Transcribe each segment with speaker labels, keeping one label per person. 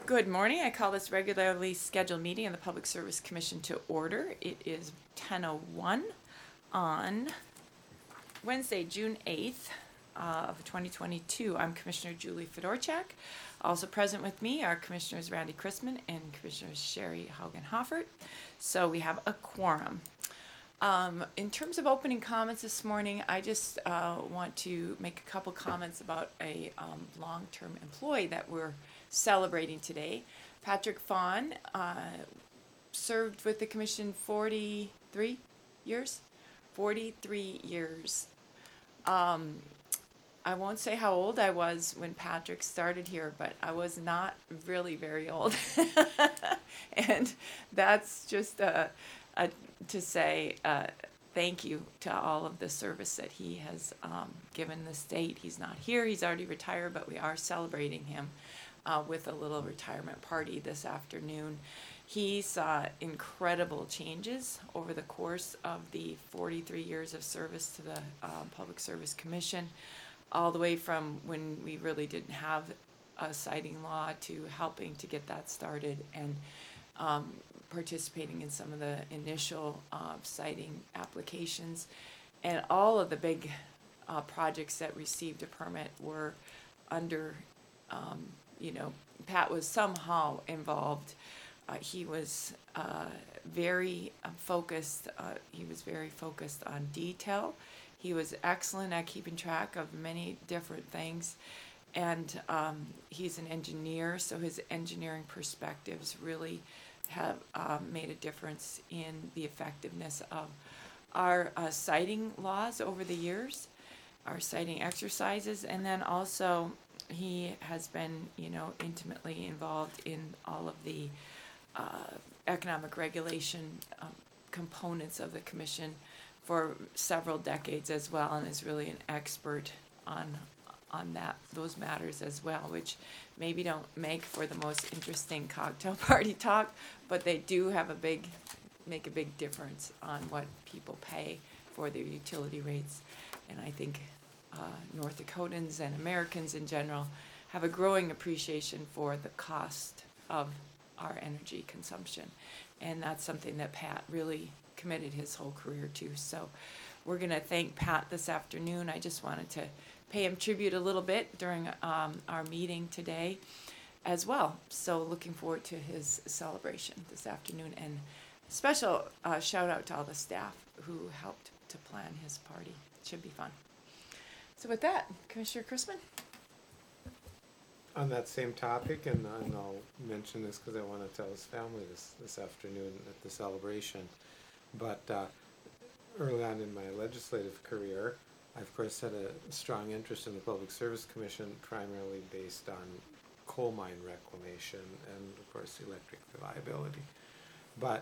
Speaker 1: Good morning. I call this regularly scheduled meeting of the Public Service Commission to order. It is 10:01 on Wednesday, June 8th of 2022. I'm Commissioner Julie Fedorchak. Also present with me are Commissioners Randy Chrisman and Commissioners Sherry Haugen-Hoffert. So we have a quorum. In terms of opening comments this morning, I just want to make a couple comments about a long-term employee that we're celebrating today. Patrick Fawn served with the commission 43 years. 43 years. I won't say how old I was when Patrick started here, but I was not really very old. And that's just to say thank you to all of the service that he has given the state. He's not here, he's already retired, but we are celebrating him with a little retirement party this afternoon. He saw incredible changes over the course of the 43 years of service to the Public Service Commission, all the way from when we really didn't have a citing law to helping to get that started and participating in some of the initial citing applications. And all of the big projects that received a permit were under, Pat was somehow involved. He was very focused. He was very focused on detail. He was excellent at keeping track of many different things. And he's an engineer, so his engineering perspectives really have made a difference in the effectiveness of our citing laws over the years, our citing exercises, and then also he has been, intimately involved in all of the economic regulation components of the commission for several decades as well, and is really an expert on those matters as well, which maybe don't make for the most interesting cocktail party talk, but they do have make a big difference on what people pay for their utility rates. And I think North Dakotans and Americans in general have a growing appreciation for the cost of our energy consumption. And that's something that Pat really committed his whole career to. So we're going to thank Pat this afternoon. I just wanted to pay him tribute a little bit during our meeting today as well. So looking forward to his celebration this afternoon, and special shout out to all the staff who helped to plan his party. It should be fun. So with that, Commissioner Chrisman.
Speaker 2: On that same topic, and I'll mention this because I want to tell his family this afternoon at the celebration, but early on in my legislative career, I of course had a strong interest in the Public Service Commission, primarily based on coal mine reclamation and of course electric reliability. But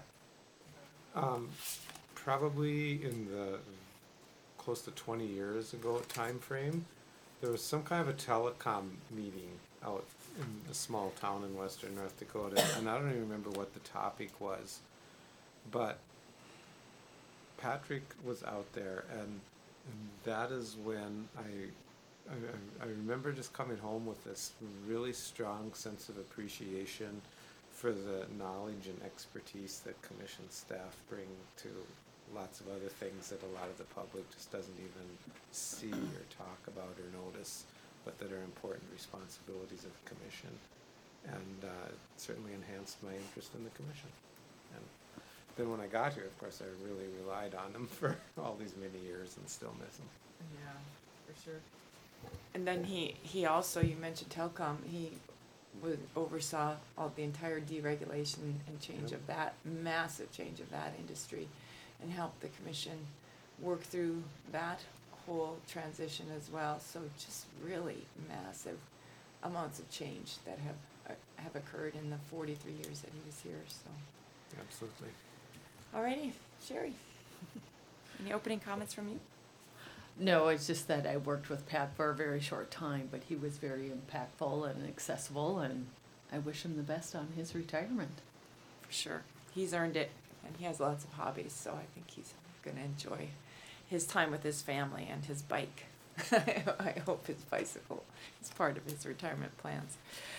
Speaker 2: probably in the close to 20 years ago time frame, there was some kind of a telecom meeting out in a small town in western North Dakota, and I don't even remember what the topic was, but Patrick was out there, and that is when I remember just coming home with this really strong sense of appreciation for the knowledge and expertise that commission staff bring to lots of other things that a lot of the public just doesn't even see or talk about or notice, but that are important responsibilities of the commission, and certainly enhanced my interest in the commission. And then when I got here, of course, I really relied on them for all these many years and still miss them.
Speaker 1: Yeah, for sure. And then he also, you mentioned telecom, he oversaw all the entire deregulation and change of that, massive change of that industry, and helped the commission work through that whole transition as well. So just really massive amounts of change that have occurred in the 43 years that he was here. So
Speaker 2: Absolutely.
Speaker 1: alrighty, Sherry. Any opening comments from you?
Speaker 3: No, it's just that I worked with Pat for a very short time, but he was very impactful and accessible, and I wish him the best on his retirement.
Speaker 1: For sure. He's earned it, and he has lots of hobbies, so I think he's going to enjoy his time with his family and his bike. I hope his bicycle is part of his retirement plans.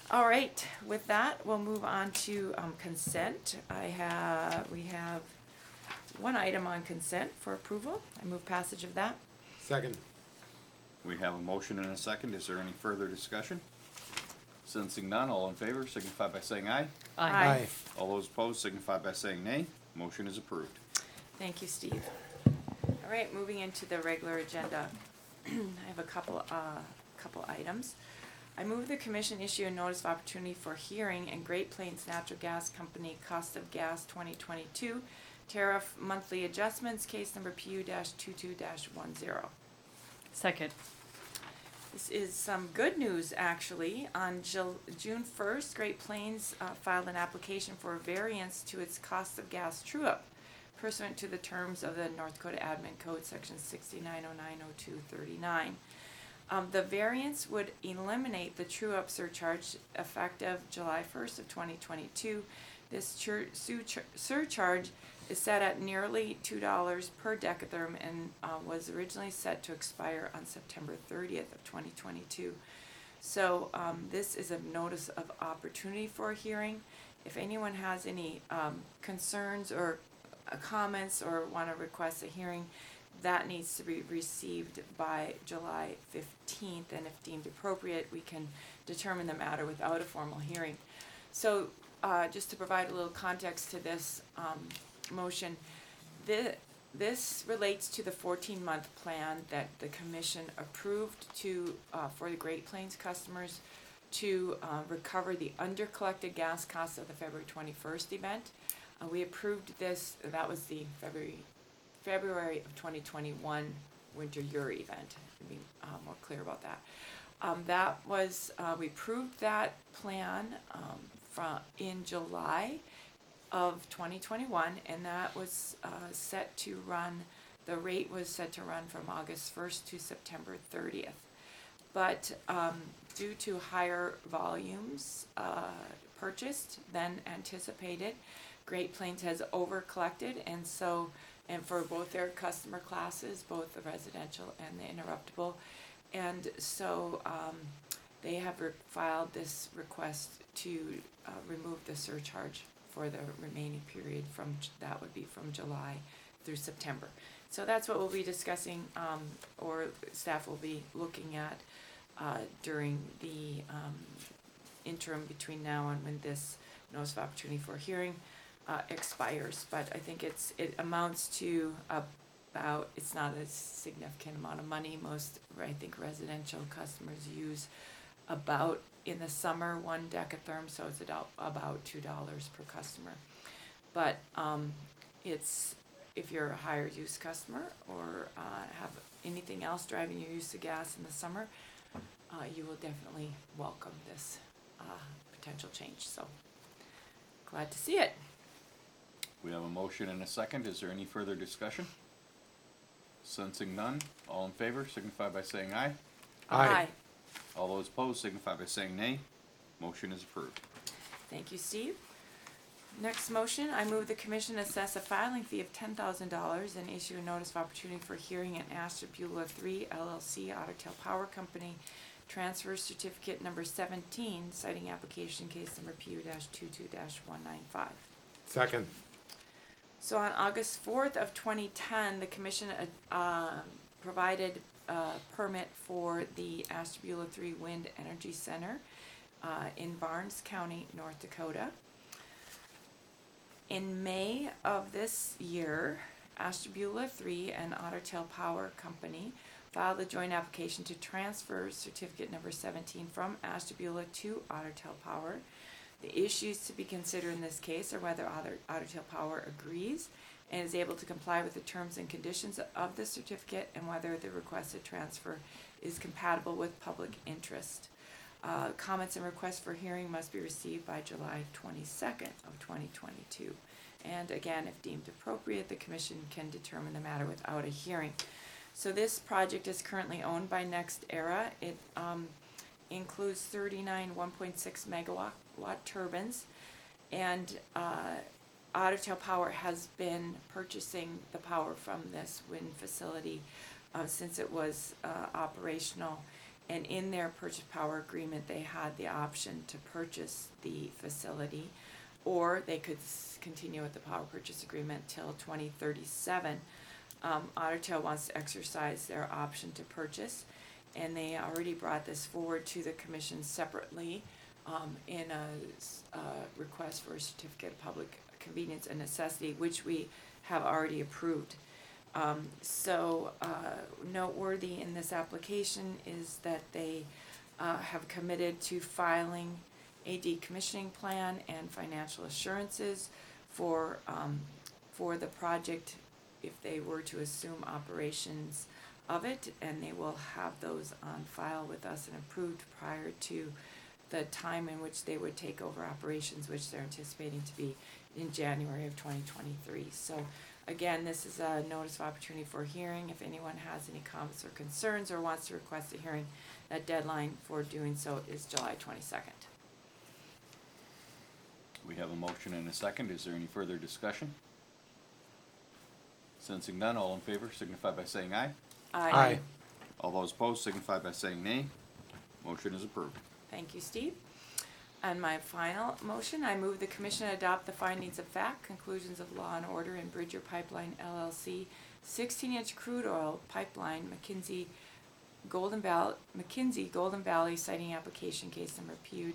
Speaker 1: All right, with that, we'll move on to consent. We have one item on consent for approval. I move passage of that.
Speaker 2: Second.
Speaker 4: We have a motion and a second. Is there any further discussion? Sensing none, all in favor signify by saying aye.
Speaker 1: Aye.
Speaker 4: All those opposed signify by saying nay. Motion is approved.
Speaker 1: Thank you, Steve. All right, moving into the regular agenda. I have a couple items. I move the commission issue a notice of opportunity for hearing in Great Plains Natural Gas Company Cost of Gas 2022 Tariff Monthly Adjustments, case number PU-22-10.
Speaker 3: Second.
Speaker 1: This is some good news, actually. On June 1st, Great Plains filed an application for a variance to its cost of gas true-up pursuant to the terms of the North Dakota Admin Code, section 69090239. The variance would eliminate the true-up surcharge effective July 1st of 2022. This surcharge is set at nearly $2 per decatherm and was originally set to expire on September 30th of 2022. So this is a notice of opportunity for a hearing. If anyone has any concerns or comments or want to request a hearing, that needs to be received by July 15th, and if deemed appropriate, we can determine the matter without a formal hearing. So just to provide a little context to this motion, this relates to the 14-month plan that the commission approved for the Great Plains customers to recover the under-collected gas costs of the February 21st event. We approved this, that was the February of 2021 Winter Uri event, to be more clear about that. We approved that plan in July of 2021, and that was set to run, the rate was set to run from August 1st to September 30th. But due to higher volumes purchased than anticipated, Great Plains has over-collected, and for both their customer classes, both the residential and the interruptible. And so they have filed this request to remove the surcharge for the remaining period that would be from July through September. So that's what we'll be discussing, or staff will be looking at during the interim between now and when this notice of opportunity for a hearing expires. But I think it amounts to about, it's not a significant amount of money. Most, I think, residential customers use about, in the summer, 1 decatherm, so it's about $2 per customer. But it's, if you're a higher use customer or have anything else driving your use of gas in the summer, you will definitely welcome this potential change. So glad to see it.
Speaker 4: We have a motion and a second. Is there any further discussion? Sensing none, all in favor signify by saying aye.
Speaker 2: Aye.
Speaker 4: All those opposed signify by saying nay. Motion is approved.
Speaker 1: Thank you, Steve. Next motion, I move the commission assess a filing fee of $10,000 and issue a notice of opportunity for hearing in Ashtabula 3 LLC Otter Tail Power Company transfer certificate number 17, citing application case number PU-22-195.
Speaker 2: Second.
Speaker 1: So on August 4th of 2010, the commission provided a permit for the Ashtabula 3 Wind Energy Center in Barnes County, North Dakota. In May of this year, Ashtabula 3 and Otter Tail Power Company filed a joint application to transfer certificate number 17 from Ashtabula to Otter Tail Power. The issues to be considered in this case are whether Otter Tail Power agrees and is able to comply with the terms and conditions of the certificate, and whether the requested transfer is compatible with public interest. Comments and requests for hearing must be received by July 22nd of 2022. And again, if deemed appropriate, the commission can determine the matter without a hearing. So this project is currently owned by NextEra. It includes 39 1.6 megawatt turbines, and Otter Tail Power has been purchasing the power from this wind facility since it was operational, And in their purchase power agreement, they had the option to purchase the facility, or they could continue with the power purchase agreement till 2037. Otter Tail wants to exercise their option to purchase, and they already brought this forward to the commission separately in a request for a certificate of public convenience and necessity, which we have already approved. Noteworthy in this application is that they have committed to filing a decommissioning plan and financial assurances for the project if they were to assume operations of it, and they will have those on file with us and approved prior to the time in which they would take over operations, which they're anticipating to be in January of 2023. So again, this is a notice of opportunity for hearing. If anyone has any comments or concerns or wants to request a hearing, that deadline for doing so is July 22nd.
Speaker 4: We have a motion and a second. Is there any further discussion? Sensing none, all in favor signify by saying aye.
Speaker 2: Aye.
Speaker 4: All those opposed signify by saying nay. Motion is approved.
Speaker 1: Thank you, Steve. And my final motion, I move the commission adopt the findings of fact, conclusions of law and order in Bridger Pipeline LLC 16-inch crude oil pipeline McKinsey Golden Valley siting application case number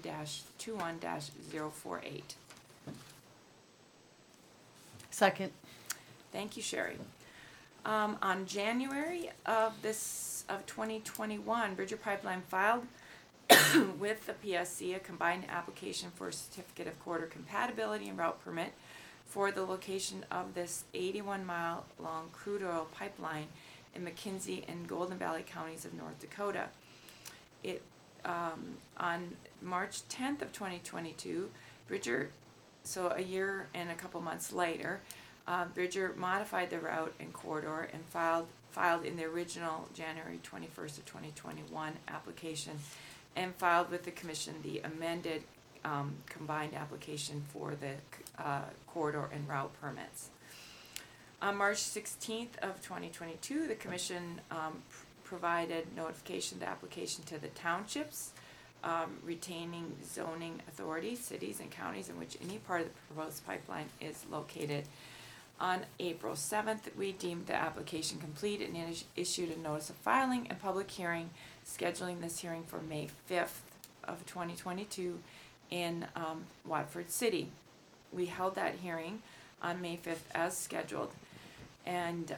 Speaker 1: PU-21-048.
Speaker 3: Second.
Speaker 1: Thank you, Sherry. On January of 2021, Bridger Pipeline filed with the PSC a combined application for a certificate of corridor compatibility and route permit for the location of this 81-mile long crude oil pipeline in McKinsey and Golden Valley counties of North Dakota. On March 10th of 2022, Bridger, so a year and a couple months later, Bridger modified the route and corridor and filed in the original January 21st of 2021 application, and filed with the commission the amended combined application for the corridor and route permits. On March 16th of 2022, the commission provided notification of the application to the townships, retaining zoning authorities, cities and counties in which any part of the proposed pipeline is located. On April 7th, we deemed the application complete and issued a notice of filing and public hearing, scheduling this hearing for May 5th of 2022 in Watford City. We held that hearing on May 5th as scheduled, and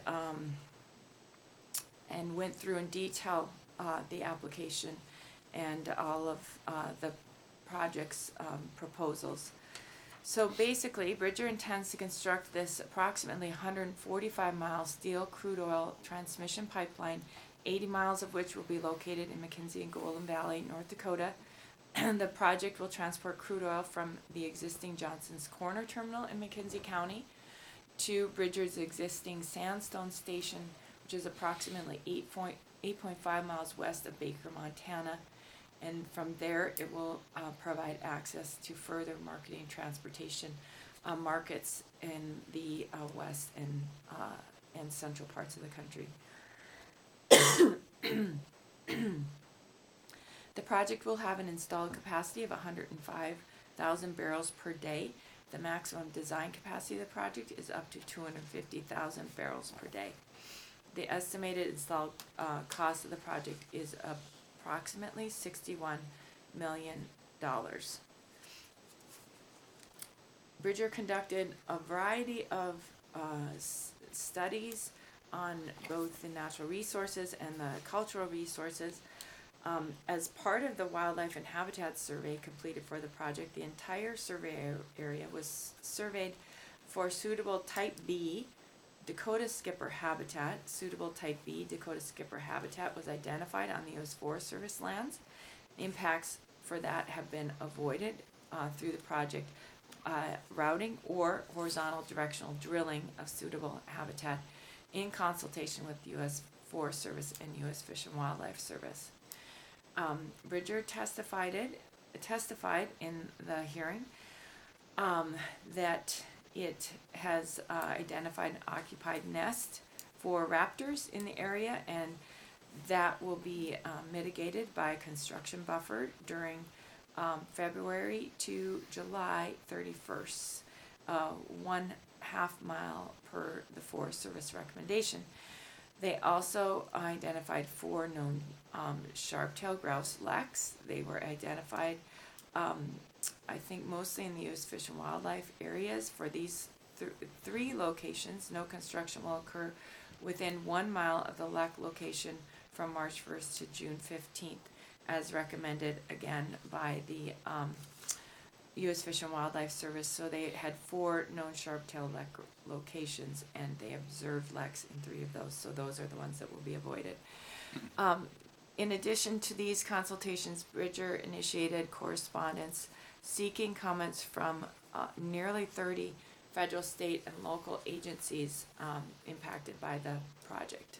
Speaker 1: went through in detail the application and all of the project's proposals. So basically, Bridger intends to construct this approximately 145-mile steel crude oil transmission pipeline, 80 miles of which will be located in McKinsey and Golden Valley, North Dakota. The project will transport crude oil from the existing Johnson's Corner terminal in McKinsey County to Bridger's existing Sandstone Station, which is approximately 8.5 miles west of Baker, Montana. And from there, it will provide access to further marketing transportation markets in the west and central parts of the country. The project will have an installed capacity of 105,000 barrels per day. The maximum design capacity of the project is up to 250,000 barrels per day. The estimated installed cost of the project is approximately $61 million. Bridger conducted a variety of studies on both the natural resources and the cultural resources. As part of the Wildlife and Habitat Survey completed for the project, the entire survey area was surveyed for suitable Type B Dakota skipper habitat. Suitable Type B Dakota skipper habitat was identified on the U.S. Forest Service lands. Impacts for that have been avoided through the project routing or horizontal directional drilling of suitable habitat in consultation with the U.S. Forest Service and U.S. Fish and Wildlife Service. Bridger testified in the hearing that it has identified an occupied nest for raptors in the area, and That will be mitigated by a construction buffer during February to July 31st, 1/2 mile per the Forest Service recommendation. They also identified 4 known sharp-tailed grouse leks. They were identified, I think, mostly in the U.S. Fish and Wildlife areas. For these 3 locations, no construction will occur within 1 mile of the lek location from March 1st to June 15th, as recommended again by the U.S. Fish and Wildlife Service. So they had 4 known sharp-tailed lek locations, and they observed leks in 3 of those. So those are the ones that will be avoided. In addition to these consultations, Bridger initiated correspondence seeking comments from nearly 30 federal, state, and local agencies impacted by the project.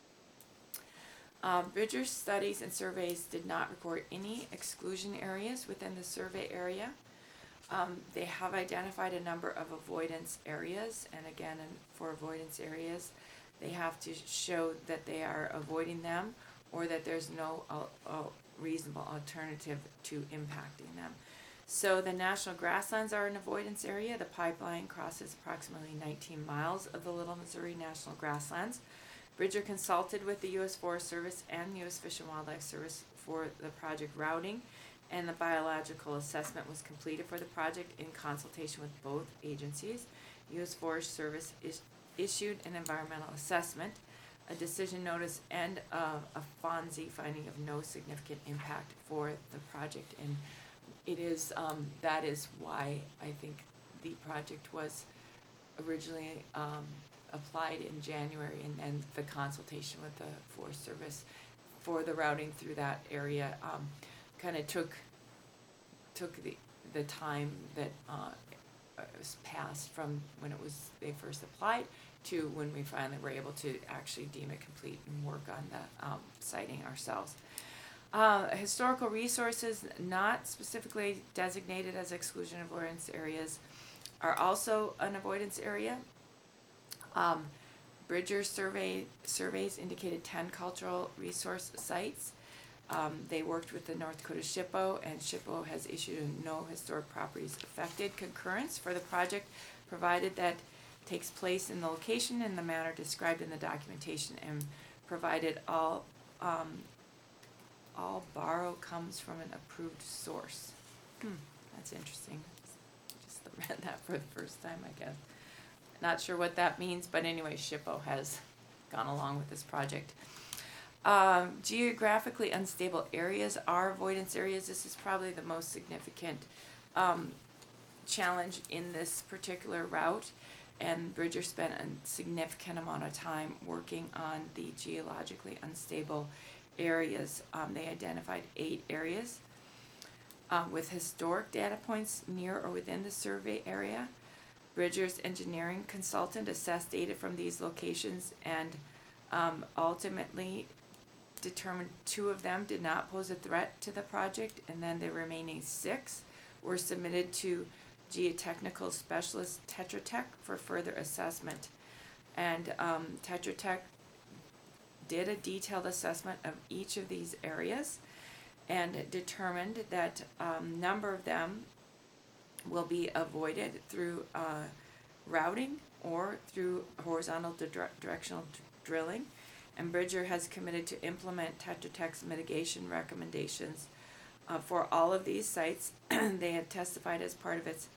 Speaker 1: Bridger's studies and surveys did not record any exclusion areas within the survey area. They have identified a number of avoidance areas, and again, for avoidance areas, they have to show that they are avoiding them or that there's no reasonable alternative to impacting them. So the national grasslands are an avoidance area. The pipeline crosses approximately 19 miles of the Little Missouri National Grasslands. Bridger consulted with the U.S. Forest Service and U.S. Fish and Wildlife Service for the project routing, and the biological assessment was completed for the project in consultation with both agencies. U.S. Forest Service issued an environmental assessment, a decision notice, and a FONSI finding of no significant impact for the project. And it is that is why I think the project was originally applied in January, and the consultation with the Forest Service for the routing through that area kind of took the time that was passed from when they first applied to when we finally were able to actually deem it complete and work on the siting ourselves. Historical resources not specifically designated as exclusion avoidance areas are also an avoidance area. Bridger surveys indicated 10 cultural resource sites. They worked with the North Dakota SHPO, and SHPO has issued a no historic properties affected concurrence for the project, provided that takes place in the location in the manner described in the documentation, and provided all borrow comes from an approved source. That's interesting. Just read that for the first time, I guess. Not sure what that means, but anyway, SHPO has gone along with this project. Geographically unstable areas are avoidance areas. This is probably the most significant challenge in this particular route, and Bridger spent a significant amount of time working on the geologically unstable areas. They identified 8 areas with historic data points near or within the survey area. Bridger's engineering consultant assessed data from these locations and ultimately determined 2 of them did not pose a threat to the project, and then the remaining 6 were submitted to geotechnical specialist Tetra Tech for further assessment. And Tetra Tech did a detailed assessment of each of these areas and determined that a number of them will be avoided through routing or through horizontal directional drilling. And Bridger has committed to implement Tetra Tech's mitigation recommendations for all of these sites. They have testified as part of its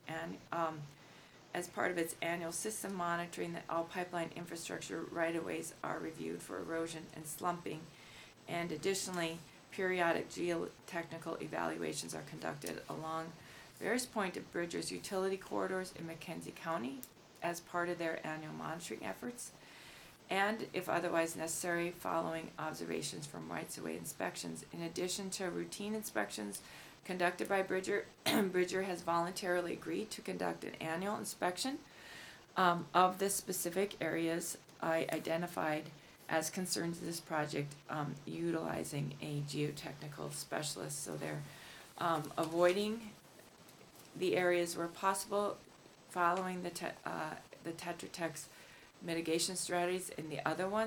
Speaker 1: annual system monitoring that all pipeline infrastructure right-of-ways are reviewed for erosion and slumping, and additionally, periodic geotechnical evaluations are conducted along various points of Bridger's utility corridors in McKenzie County as part of their annual monitoring efforts, and if otherwise necessary, following observations from rights-of-way inspections. In addition to routine inspections conducted by Bridger, Bridger has voluntarily agreed to conduct an annual inspection of the specific areas I identified as concerns of this project, utilizing a geotechnical specialist. So they're avoiding the areas where possible, following the Tetra Tech's mitigation strategies, and the other ones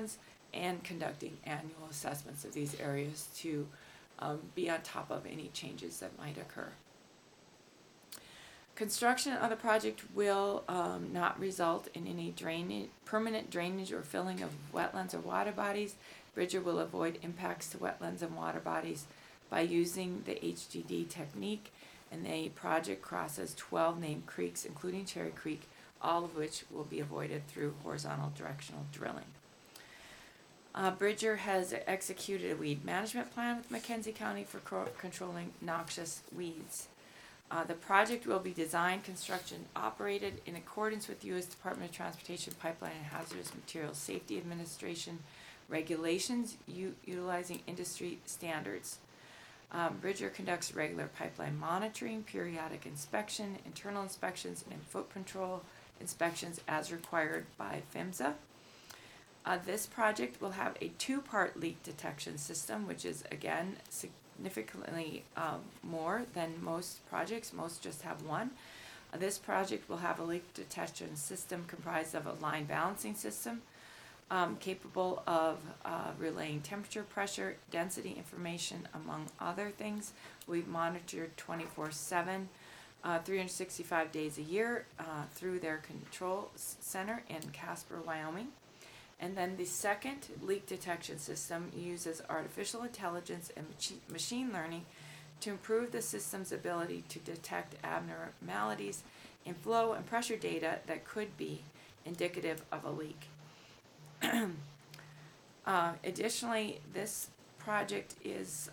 Speaker 1: and conducting annual assessments of these areas to be on top of any changes that might occur. Construction of the project will not result in any permanent drainage or filling of wetlands or water bodies. Bridger will avoid impacts to wetlands and water bodies by using the HDD technique, and the project crosses 12 named creeks, including Cherry Creek, all of which will be avoided through horizontal directional drilling. Bridger has executed a weed management plan with Mackenzie County for controlling noxious weeds. The project will be designed, constructed, and operated in accordance with U.S. Department of Transportation Pipeline and Hazardous Materials Safety Administration regulations utilizing industry standards. Bridger conducts regular pipeline monitoring, periodic inspection, internal inspections, and foot control inspections as required by PHMSA. This project will have a two-part leak detection system, which is, again, significantly more than most projects. Most just have one. This project will have a leak detection system comprised of a line balancing system capable of relaying temperature, pressure, density information, among other things. We've monitored 24/7, 365 days a year through their control center in Casper, Wyoming. And then the second leak detection system uses artificial intelligence and machine learning to improve the system's ability to detect abnormalities in flow and pressure data that could be indicative of a leak. Additionally, this project is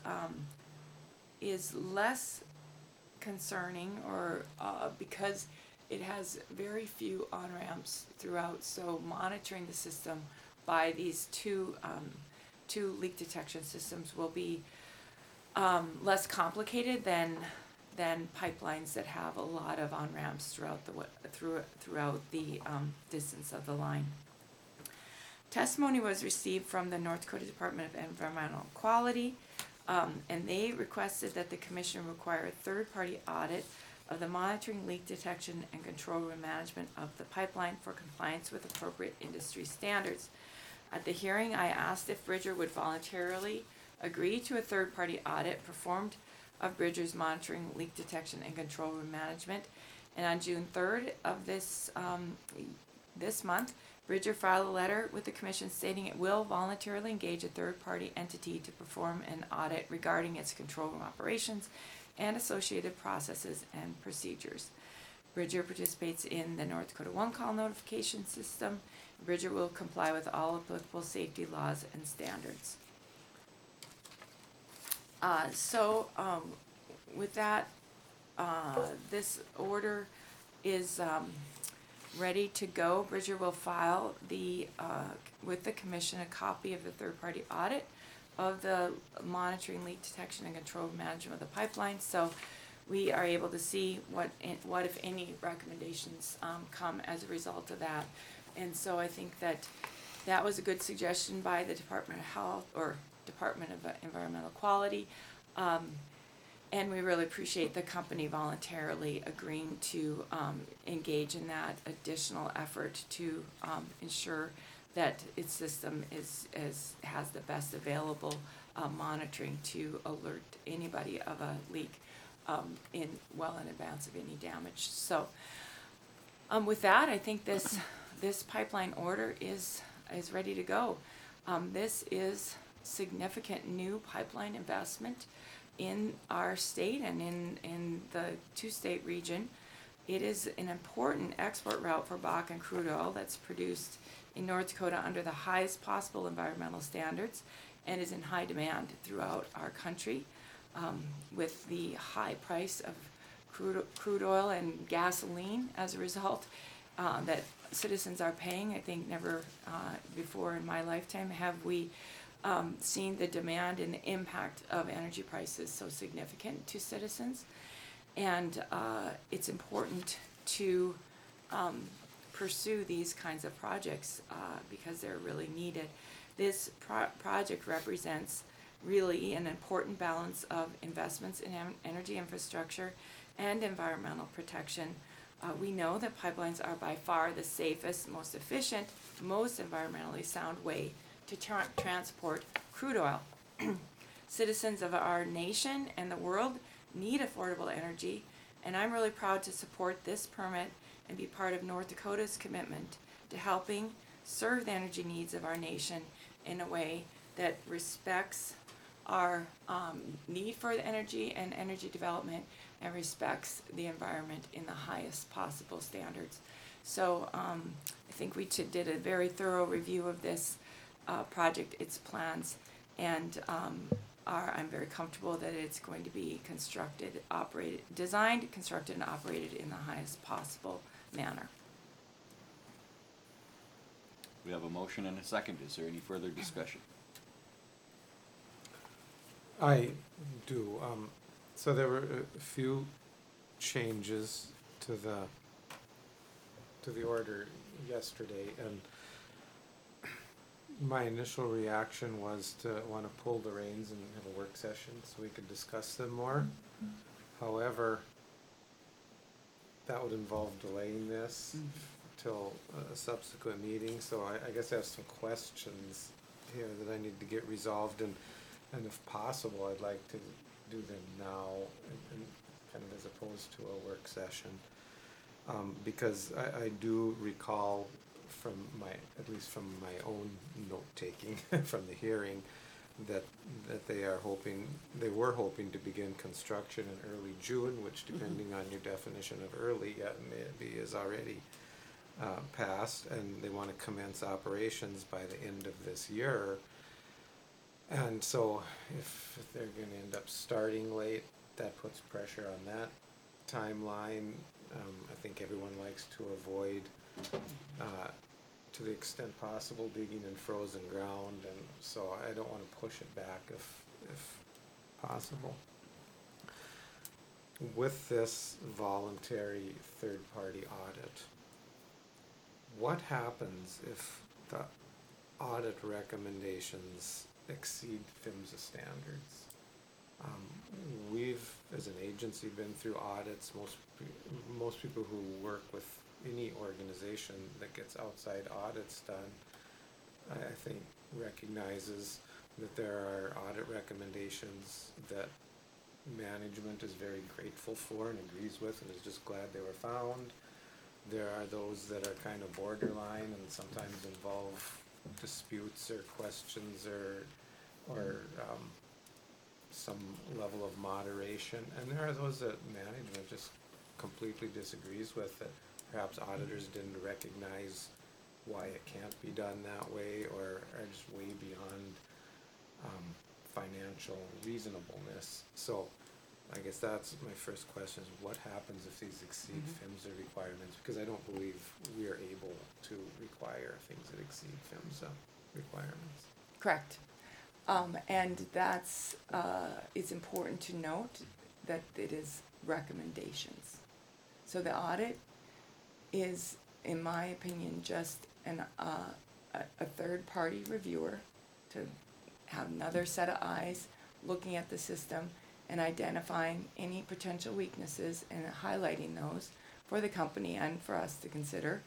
Speaker 1: less concerning or because it has very few on-ramps throughout, so monitoring the system by these two leak detection systems will be less complicated than pipelines that have a lot of on-ramps throughout the distance of the line. Testimony was received from the North Dakota Department of Environmental Quality, and they requested that the Commission require a third-party audit of the monitoring, leak detection, and control and management of the pipeline for compliance with appropriate industry standards. At the hearing, I asked if Bridger would voluntarily agree to a third-party audit performed of Bridger's monitoring, leak detection, and control and management. And on June 3rd of this month, Bridger filed a letter with the Commission stating it will voluntarily engage a third-party entity to perform an audit regarding its control room operations and associated processes and procedures. Bridger participates in the North Dakota One Call notification system. Bridger will comply with all applicable safety laws and standards. With that, this order is ready to go. Bridger will file with the Commission a copy of the third-party audit of the monitoring, leak detection, and control management of the pipeline, so we are able to see what if any recommendations come as a result of that. And so I think that was a good suggestion by the Department of Health or Department of Environmental Quality, and we really appreciate the company voluntarily agreeing to engage in that additional effort to ensure that its system has the best available monitoring to alert anybody of a leak in advance of any damage. So with that, I think this pipeline order is ready to go. This is significant new pipeline investment in our state and in the two-state region. It is an important export route for Bakken crude oil that's produced in North Dakota under the highest possible environmental standards and is in high demand throughout our country. With the high price of crude oil and gasoline as a result that citizens are paying, I think never before in my lifetime have we seen the demand and the impact of energy prices so significant to citizens. And it's important to pursue these kinds of projects because they're really needed. This project represents really an important balance of investments in energy infrastructure and environmental protection. We know that pipelines are by far the safest, most efficient, most environmentally sound way to transport crude oil. Citizens of our nation and the world need affordable energy, and I'm really proud to support this permit and be part of North Dakota's commitment to helping serve the energy needs of our nation in a way that respects our need for the energy and energy development and respects the environment in the highest possible standards. So I think we did a very thorough review of this project, its plans, and I'm very comfortable that it's going to be designed, constructed, and operated in the highest possible manner.
Speaker 4: We have a motion and a second. Is there any further discussion?
Speaker 2: I do. So there were a few changes to the order yesterday, and my initial reaction was to want to pull the reins and have a work session so we could discuss them more. However, that would involve delaying this till a subsequent meeting, so I guess I have some questions here that I need to get resolved, and if possible, I'd like to do them now, and kind of as opposed to a work session. Because I do recall from at least from my own note-taking from the hearing, that they were hoping to begin construction in early June, which, depending on your definition of early, maybe is already passed, and they want to commence operations by the end of this year. And so if they're going to end up starting late, that puts pressure on that timeline. I think everyone likes to avoid, to the extent possible, digging in frozen ground, and so I don't want to push it back if possible. With this voluntary third-party audit, what happens if the audit recommendations exceed PHMSA standards? We've, as an agency, been through audits. Most people who work with any organization that gets outside audits done, I think, recognizes that there are audit recommendations that management is very grateful for and agrees with and is just glad they were found. There are those that are kind of borderline and sometimes involve disputes or questions or some level of moderation, and there are those that management just completely disagrees with, that perhaps auditors didn't recognize why it can't be done that way, or are just way beyond financial reasonableness. So I guess that's my first question, is what happens if these exceed PHMSA requirements? Because I don't believe we are able to require things that exceed PHMSA requirements.
Speaker 1: Correct. And that's, it's important to note that it is recommendations. So the audit is, in my opinion, just a third-party reviewer to have another set of eyes looking at the system and identifying any potential weaknesses and highlighting those for the company and for us to consider.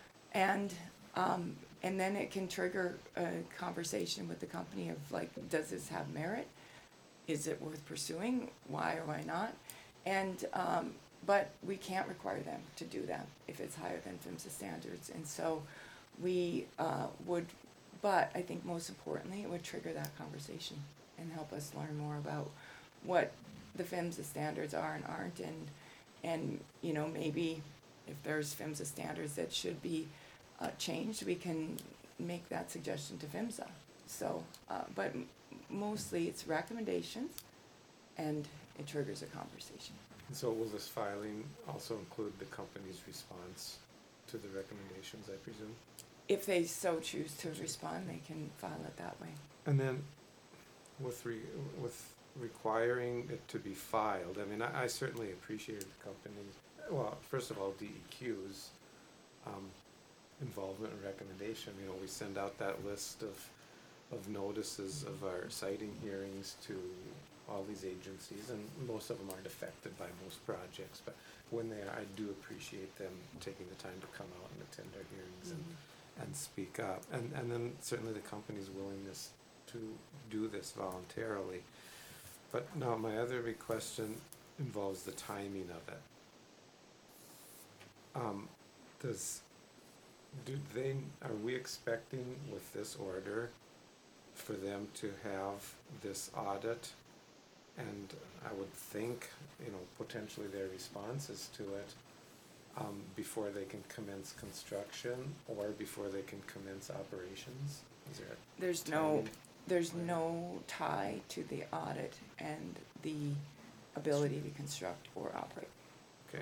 Speaker 1: And then it can trigger a conversation with the company of, like, does this have merit? Is it worth pursuing? Why or why not? And but we can't require them to do that if it's higher than PHMSA standards. And so we would, but I think most importantly, it would trigger that conversation and help us learn more about what the PHMSA standards are and aren't, and you know, maybe if there's PHMSA standards that should be changed, we can make that suggestion to PHMSA. So, but mostly it's recommendations, and it triggers a conversation.
Speaker 2: And so will this filing also include the company's response to the recommendations, I presume?
Speaker 1: If they so choose to respond, they can file it that way.
Speaker 2: And then with requiring it to be filed, I mean, I certainly appreciate the company, well, first of all, DEQ's involvement and recommendation. You know, we send out that list of notices of our siting hearings to all these agencies, and most of them aren't affected by most projects, but when they are, I do appreciate them taking the time to come out and attend our hearings and speak up. And then certainly the company's willingness to do this voluntarily. But now my other big question involves the timing of it. Are we expecting with this order for them to have this audit? And I would think, potentially their responses to it, before they can commence construction or before they can commence operations? Is there
Speaker 1: There's no tie to the audit and the ability to construct or operate.
Speaker 2: Okay.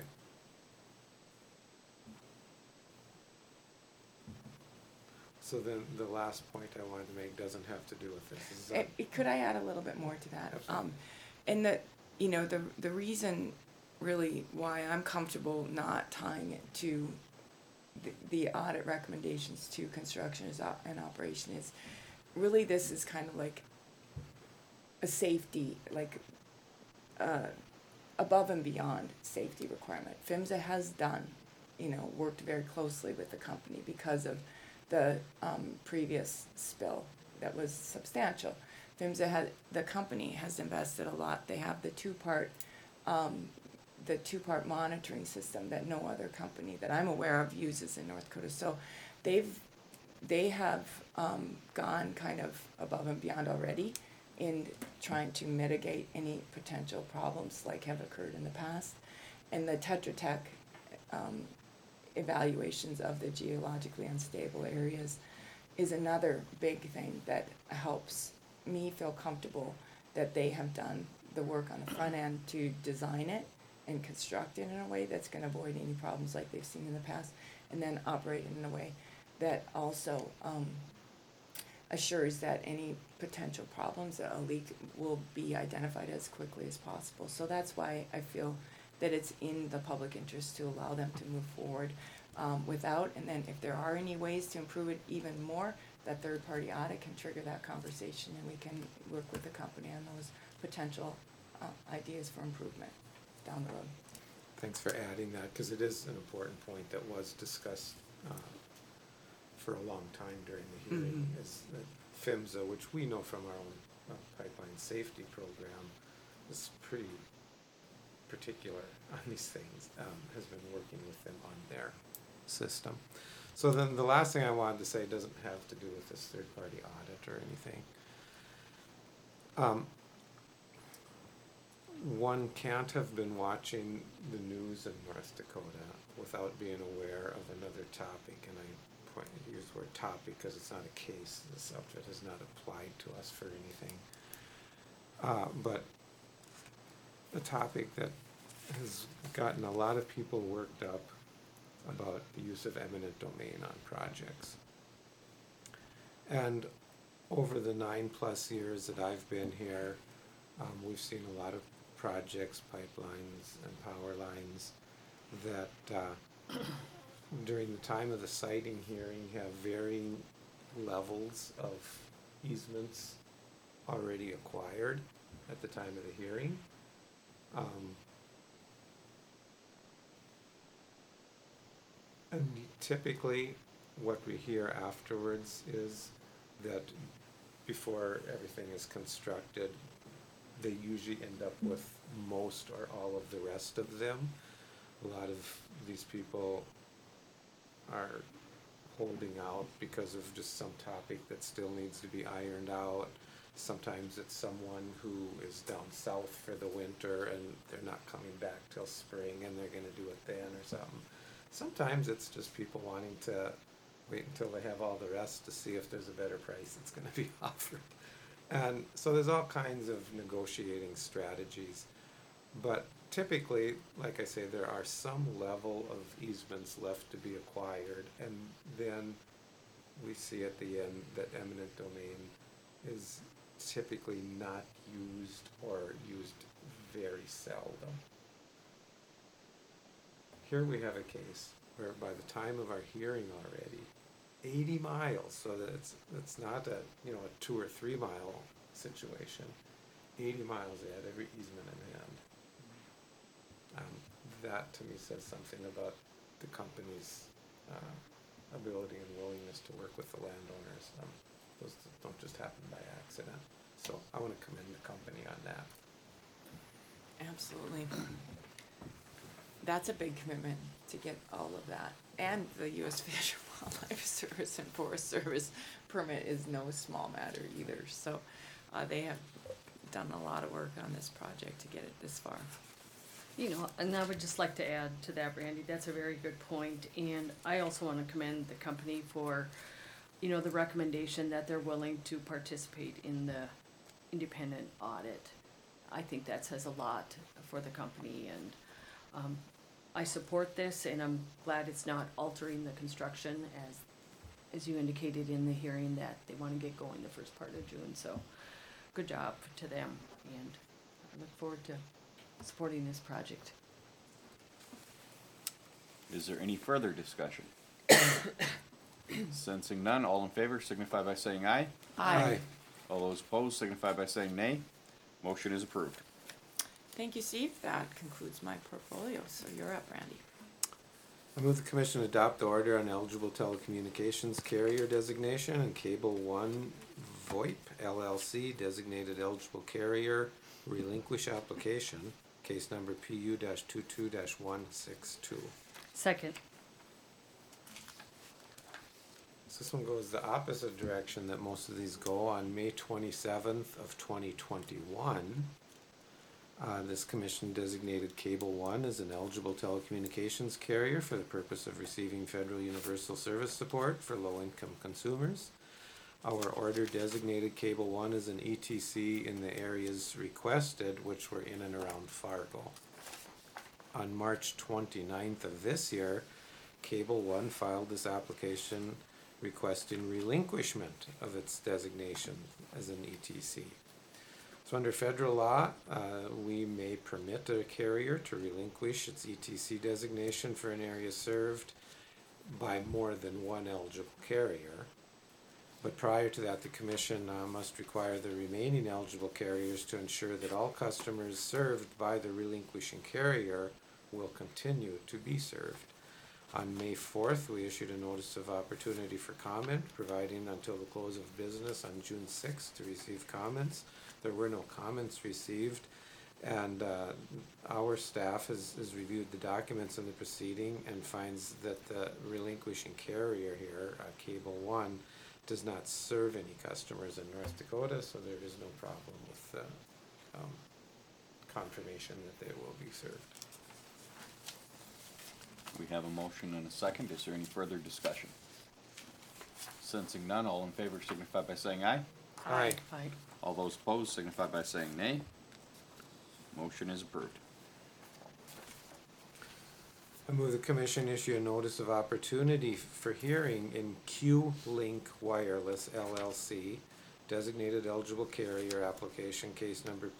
Speaker 2: So then the last point I wanted to make doesn't have to do with this.
Speaker 1: Could I add a little bit more to that?
Speaker 2: Absolutely.
Speaker 1: And the reason really why I'm comfortable not tying it to the audit recommendations to construction and operation is really this is kind of like a safety, like above and beyond safety requirement. PHMSA has done, worked very closely with the company because of the previous spill that was substantial. The company has invested a lot. They have the two-part monitoring system that no other company that I'm aware of uses in North Dakota. So they have gone kind of above and beyond already in trying to mitigate any potential problems like have occurred in the past. And the Tetra Tech evaluations of the geologically unstable areas is another big thing that helps me feel comfortable that they have done the work on the front end to design it and construct it in a way that's going to avoid any problems like they've seen in the past, and then operate it in a way that also assures that any potential problems, a leak, will be identified as quickly as possible. So that's why I feel that it's in the public interest to allow them to move forward without, and then if there are any ways to improve it even more, that third-party audit can trigger that conversation, and we can work with the company on those potential ideas for improvement down the road.
Speaker 2: Thanks for adding that, because it is an important point that was discussed for a long time during the hearing, is that PHMSA, which we know from our own pipeline safety program, is pretty particular on these things, has been working with them on their system. So then the last thing I wanted to say doesn't have to do with this third-party audit or anything. One can't have been watching the news in North Dakota without being aware of another topic, and I use the word topic because it's not a case. The subject is not applied to us for anything. But a topic that has gotten a lot of people worked up about the use of eminent domain on projects. And over the 9+ years that I've been here, we've seen a lot of projects, pipelines and power lines that during the time of the siting hearing have varying levels of easements already acquired at the time of the hearing. And typically what we hear afterwards is that before everything is constructed, they usually end up with most or all of the rest of them. A lot of these people are holding out because of just some topic that still needs to be ironed out. Sometimes it's someone who is down south for the winter and they're not coming back till spring and they're gonna do it then or something. Sometimes it's just people wanting to wait until they have all the rest to see if there's a better price that's gonna be offered. And so there's all kinds of negotiating strategies. But typically, like I say, there are some level of easements left to be acquired, and then we see at the end that eminent domain is typically not used or used very seldom. Here we have a case where by the time of our hearing already, 80 miles, so that it's not a 2 or 3 mile situation. 80 miles they had every easement in hand. That to me says something about the company's ability and willingness to work with the landowners. Those don't just happen by accident. So I want to commend the company on that.
Speaker 1: Absolutely. That's a big commitment to get all of that. And the U.S. Fish and Wildlife Service and Forest Service permit is no small matter either. So they have done a lot of work on this project to get it this far.
Speaker 3: You know, and I would just like to add to that, Randy, that's a very good point. And I also want to commend the company for, you know, the recommendation that they're willing to participate in the independent audit. I think that says a lot for the company, and I support this, and I'm glad it's not altering the construction as you indicated in the hearing that they want to get going the first part of June. So good job to them, and I look forward to supporting this project.
Speaker 4: Is there any further discussion? Sensing none, all in favor signify by saying aye.
Speaker 1: Aye.
Speaker 4: All those opposed signify by saying nay. Motion is approved.
Speaker 1: Thank you, Steve. That concludes my portfolio. So you're up, Randy.
Speaker 2: I move the commission adopt the order on eligible telecommunications carrier designation and Cable One VoIP LLC designated eligible carrier relinquish application, case number PU-22-162.
Speaker 3: Second.
Speaker 2: So this one goes the opposite direction that most of these go. On May 27th of 2021, this commission designated Cable One as an eligible telecommunications carrier for the purpose of receiving federal universal service support for low-income consumers. Our order designated Cable One as an ETC in the areas requested, which were in and around Fargo. On March 29th of this year, Cable One filed this application requesting relinquishment of its designation as an ETC. So under federal law, we may permit a carrier to relinquish its ETC designation for an area served by more than one eligible carrier. But prior to that, the commission must require the remaining eligible carriers to ensure that all customers served by the relinquishing carrier will continue to be served. On May 4th, we issued a notice of opportunity for comment, providing until the close of business on June 6th to receive comments. There were no comments received, and our staff has reviewed the documents in the proceeding and finds that the relinquishing carrier here, Cable One, does not serve any customers in North Dakota, so there is no problem with confirmation that they will be served.
Speaker 4: We have a motion and a second. Is there any further discussion? Sensing none, all in favor signify by saying aye.
Speaker 2: Aye.
Speaker 3: Aye.
Speaker 4: All those opposed signify by saying nay. Motion is approved.
Speaker 2: I move the commission issue a notice of opportunity for hearing in Q-Link Wireless LLC, designated eligible carrier application case number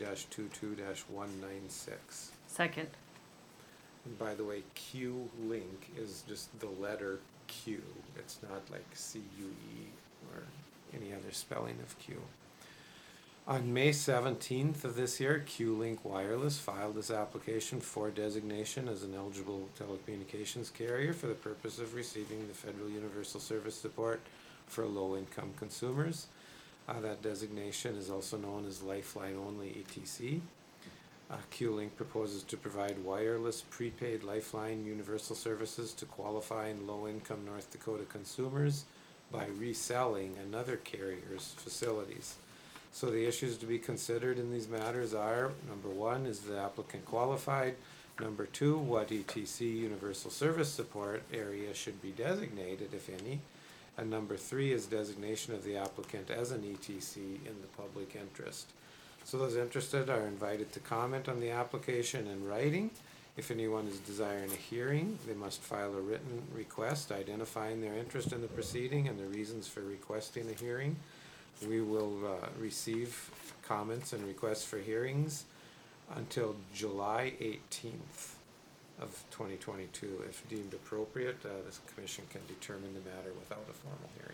Speaker 2: PU-22-196.
Speaker 3: Second.
Speaker 2: And by the way, Q-Link is just the letter Q. It's not like C-U-E or any other spelling of Q. On May 17th of this year, Q-Link Wireless filed this application for designation as an eligible telecommunications carrier for the purpose of receiving the federal universal service support for low-income consumers. That designation is also known as Lifeline Only ETC. Q-Link proposes to provide wireless prepaid Lifeline universal services to qualifying low-income North Dakota consumers by reselling another carrier's facilities. So the issues to be considered in these matters are, number one, is the applicant qualified? Number two, what ETC universal service support area should be designated, if any? And number three is designation of the applicant as an ETC in the public interest. So those interested are invited to comment on the application in writing. If anyone is desiring a hearing, they must file a written request identifying their interest in the proceeding and the reasons for requesting a hearing. We will receive comments and requests for hearings until July 18th of 2022. If deemed appropriate, this commission can determine the matter without a formal hearing.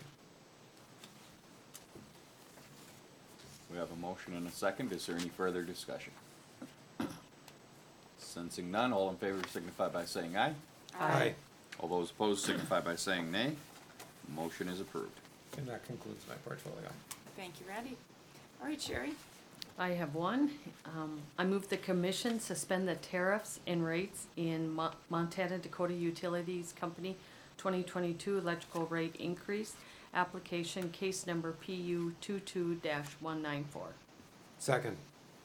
Speaker 4: We have a motion and a second. Is there any further discussion? Sensing none, all in favor signify by saying aye.
Speaker 2: Aye.
Speaker 4: All those opposed signify by saying nay. Motion is approved.
Speaker 2: And that concludes my portfolio.
Speaker 1: Thank you, Randy. All right, Sherry.
Speaker 3: I have one. I move the commission suspend the tariffs and rates in Montana Dakota Utilities Company 2022 electrical rate increase application case number PU 22-194.
Speaker 2: Second.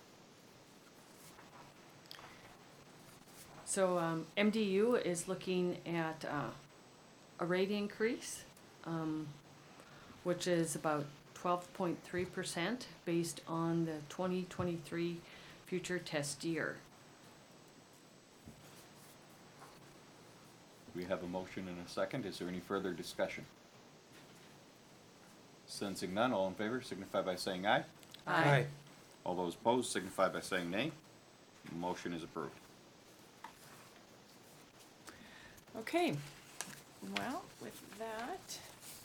Speaker 3: So MDU is looking at a rate increase, which is about 12.3% based on the 2023 future test year.
Speaker 4: We have a motion and a second. Is there any further discussion? Sensing none, all in favor signify by saying aye.
Speaker 2: Aye.
Speaker 4: All those opposed signify by saying nay. Motion is approved.
Speaker 1: Okay, well, with that,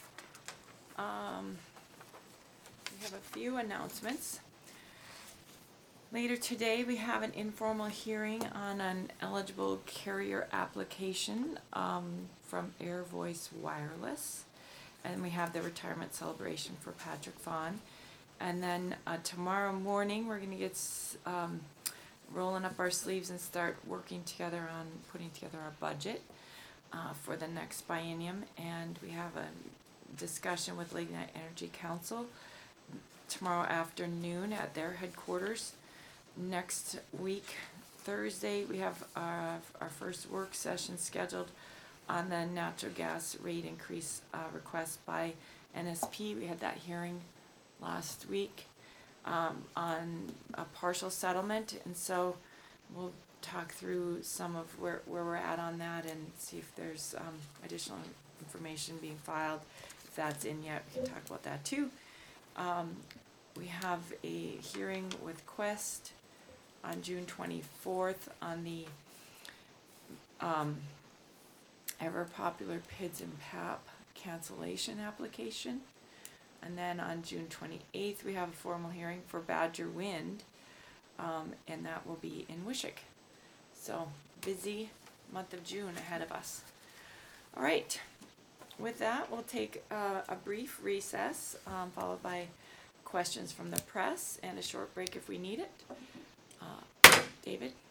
Speaker 1: we have a few announcements. Later today, we have an informal hearing on an eligible carrier application from Air Voice Wireless. And we have the retirement celebration for Patrick Vaughn. And then tomorrow morning, we're going to get rolling up our sleeves and start working together on putting together our budget for the next biennium. And we have a discussion with Lake Night Energy Council tomorrow afternoon at their headquarters. Next week, Thursday, we have our first work session scheduled on the natural gas rate increase request by NSP. We had that hearing last week on a partial settlement, and so we'll talk through some of where we're at on that and see if there's additional information being filed. If that's in yet, we can talk about that too. We have a hearing with Quest on June 24th on the ever popular PIDS and PAP cancellation application. And then on June 28th, we have a formal hearing for Badger Wind, and that will be in Wishick. So, busy month of June ahead of us. All right, with that, we'll take a brief recess, followed by questions from the press and a short break if we need it. David?